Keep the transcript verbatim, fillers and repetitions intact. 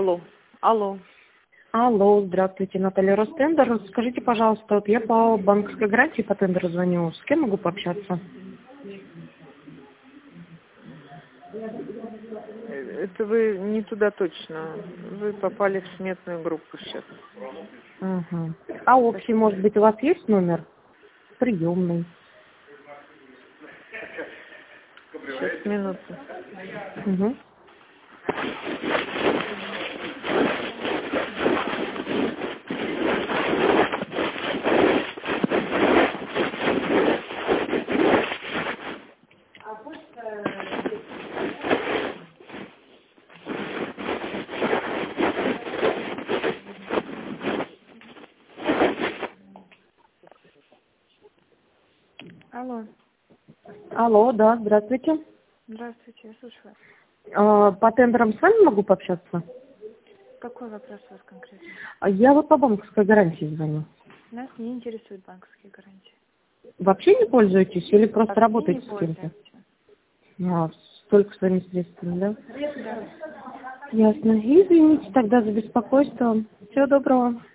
Алло. Алло. Алло, здравствуйте, Наталья Ростендер. Скажите, пожалуйста, вот я по банковской гарантии по тендеру звоню. С кем могу пообщаться? Э, Это вы не туда точно. Вы попали в сметную группу сейчас. Угу. А общий, может быть, у вас есть номер? Приемный. Сейчас, минуту. Угу. Алло. Алло, да, здравствуйте. Здравствуйте, я слушаю вас. А, по тендерам с вами могу пообщаться? Какой вопрос у вас конкретно? А я вот по банковской гарантии звоню. Нас не интересуют банковские гарантии. Вообще не пользуетесь или просто Вообще не работаете с кем-то? пользуемся. А, только своими средствами, да? Да. Ясно. Извините тогда за беспокойство. Всего доброго.